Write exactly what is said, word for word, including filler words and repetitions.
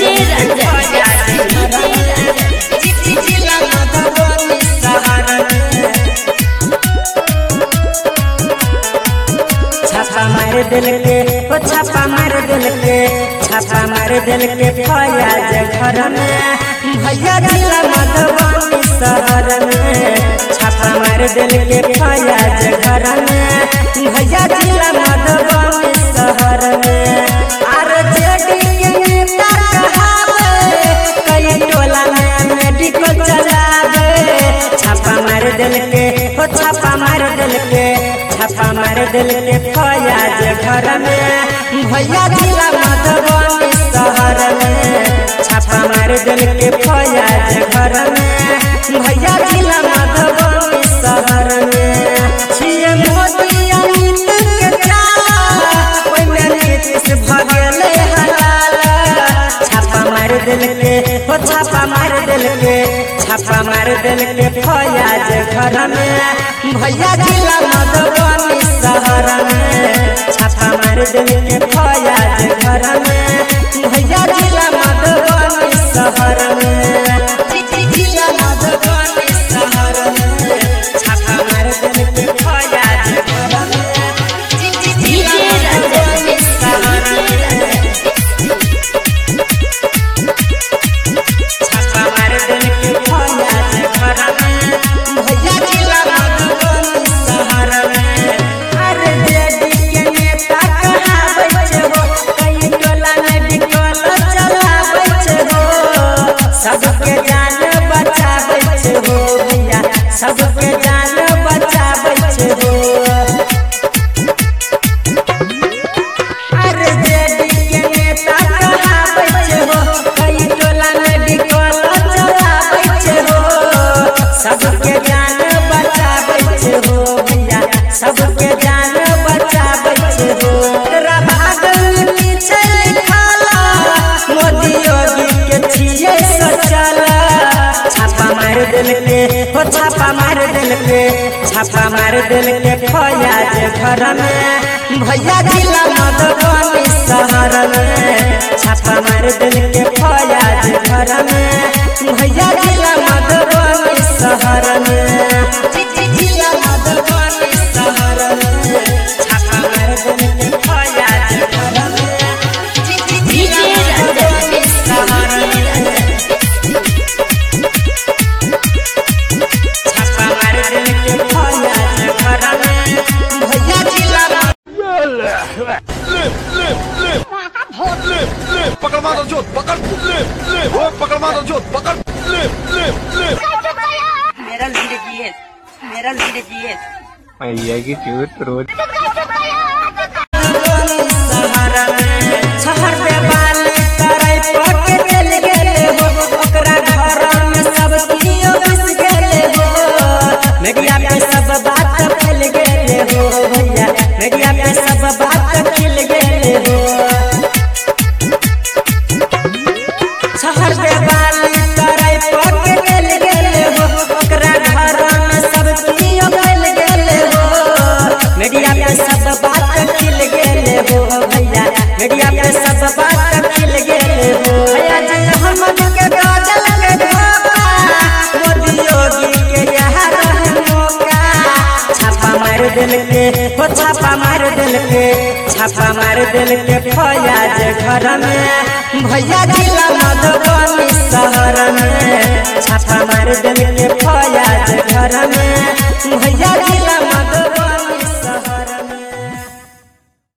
DJ छापा मार दिल के ओ छापा मार दिल के छापा मार दिल के फयाज घर में भैया जिला मधुबनी शहर में छापा मार दिल के फयाज घर में भैया जिला मधुबनी शहर में आर जेडी के नेता कहावे कई टोला में मेडिकल चलावे छापा मार दिल के ओ छापा मार दिल के छापा मार दिल के फयाज घर में भैया जिला मधुबनी शहर में छापा मार दिल के फयाज घर में भैया जिला मधुबनी शहर में छिए मोदी अमित के चाला ओइ में नीतीश भगेले हलाल छापा मार दिल के ओ छापा मार दिल के छापा मार दिल के फयाज घर में भैया जिला मधुबनी शहर में छापा मार दिल के फयाज घर में भैया जिला मधुबनी शहर में जिला मधुबनी शहर में छापा मार दिल के फयाज घर में जिला मधुबनी शहर में छापा मार दिल के फयाज घर में भैया जिला मधुबनी शहर में अरे जेडी के नेता कहावे छे हो कई टोला में बिकल चलावे छे हो सबके जान बचावे छे हो भैया सबके जान बचावे छे हो अरे जेडी के नेता कहावे छे हो कई टोला में बिकल चलावे छे हो सबके जान बचावे छे हो भैया सबके जान बचावे छे हो तेरा भागल पीछे लिखाला मोदी योगी के छिए सचला छापा मार दिल के हो छापा मार दिल के छापा मार दिल के फयाज घर में भैया जिला मधुबनी शहर में छापा मार दिल के फयाज घर में भैया जिला मधुबनी शहर में जिला मधुबनी शहर में छापा मार दिल के फयाज घर में जिला मधुबनी शहर में छापा मार दिल के फयाज घर में भैया जिला पकड़ मारो जोत पकड़ ले ले वो पकड़ मारो जोत पकड़ ले ले ले मेरा लीड जीएस मेरा लीड जीएस भैया की चूत रोज शहर में शहर पे बाल करे पके चल गेले हो ओकरा घर में सब कियो घुस गेले हो मीडिया पे सब बात फैल गेले हो भैया मीडिया पे सब बात खिल गेले हो शहर पे बाल करे पके चल गेले हो ओकरा घर में सब कियो फैल गेले हो मीडिया पे सब बात खिल गेले हो भैया मीडिया पे सब बात खिल गेले हो भैया जी हमन के गाजल के धोखा मोदी योगी के यहाँ रहे मौका छापा मार दिल के हो छापा मार दिल के छापा मार दिल के फयाज घर में भैया जिला मधुबनी शहर में छापा मार दिल के फयाज घर में भैया